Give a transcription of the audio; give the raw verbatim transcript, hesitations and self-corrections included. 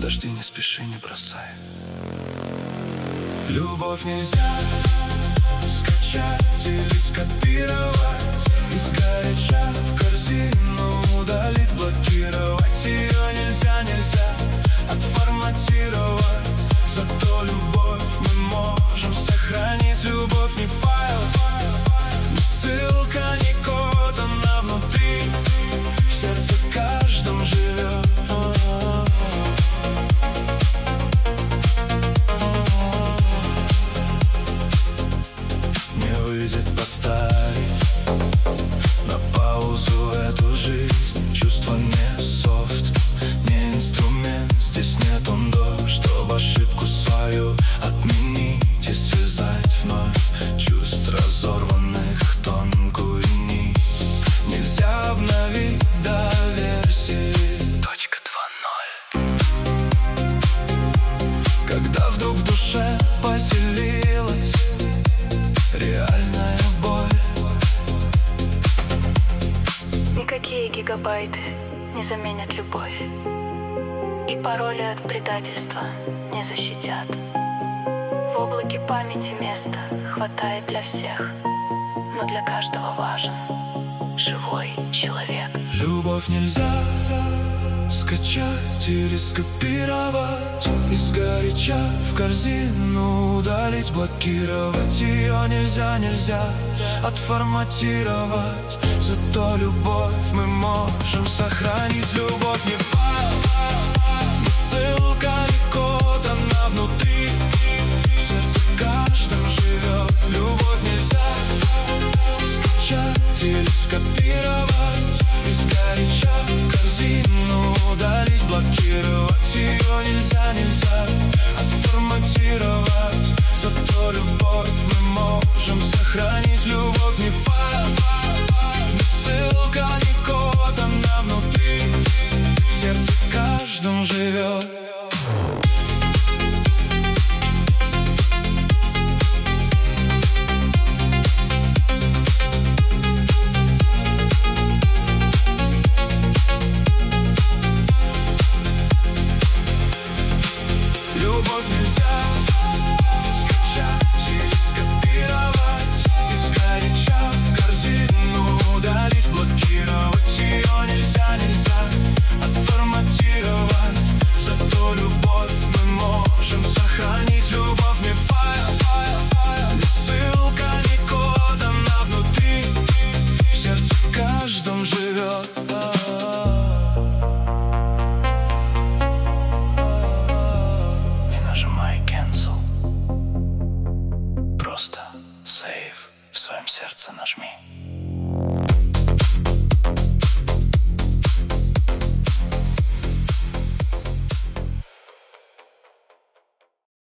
Подожди, не спеши, не бросай. Любовь нельзя скачать или скопировать, изгоряча в корзину удалить, блокировать. Ее нельзя, нельзя отформатировать. Зато любовь мы можем сохранить. Любовь не файл, не ссылка, не код, она внутри, в сердце каждом живет. Не выйдет поставить на паузу эту жизнь. Чувство не софт, не инструмент. Здесь нет он до, чтобы ошибку свою отменить и связать вновь чувств разорванных тонкую нить. Нельзя обновить до версии точка два ноль. Когда вдруг в душе поселилась реальная боль. Никакие гигабайты не заменят любовь, и пароли от предательства не защитят. В облаке памяти места хватает для всех, но для каждого важен живой человек. Любовь нельзя скачать или скопировать, изгоряча в корзину удалить, блокировать. Ее нельзя, нельзя отформатировать. Зато любовь мы можем сохранить. Любовь не файл, не ссылка, не код, она внутри, в сердце каждом живет. Любовь нельзя скачать или скопировать, изгоряча в корзину удалить, блокировать. Ее нельзя, нельзя отформатировать. Зато любовь мы можем сохранить. Любовь не файл, не ссылка, не код, она внутри, в сердце каждом живет. Любовь нельзя скачать или скопировать, изгоряча в корзину удалить, блокировать. Ее нельзя, нельзя отформатировать. Зато любовь мы можем сохранить. Любовь не файл, не ссылка, не код, она внутри, в сердце каждом живет. Нажимай cancel. Просто save в своем сердце нажми.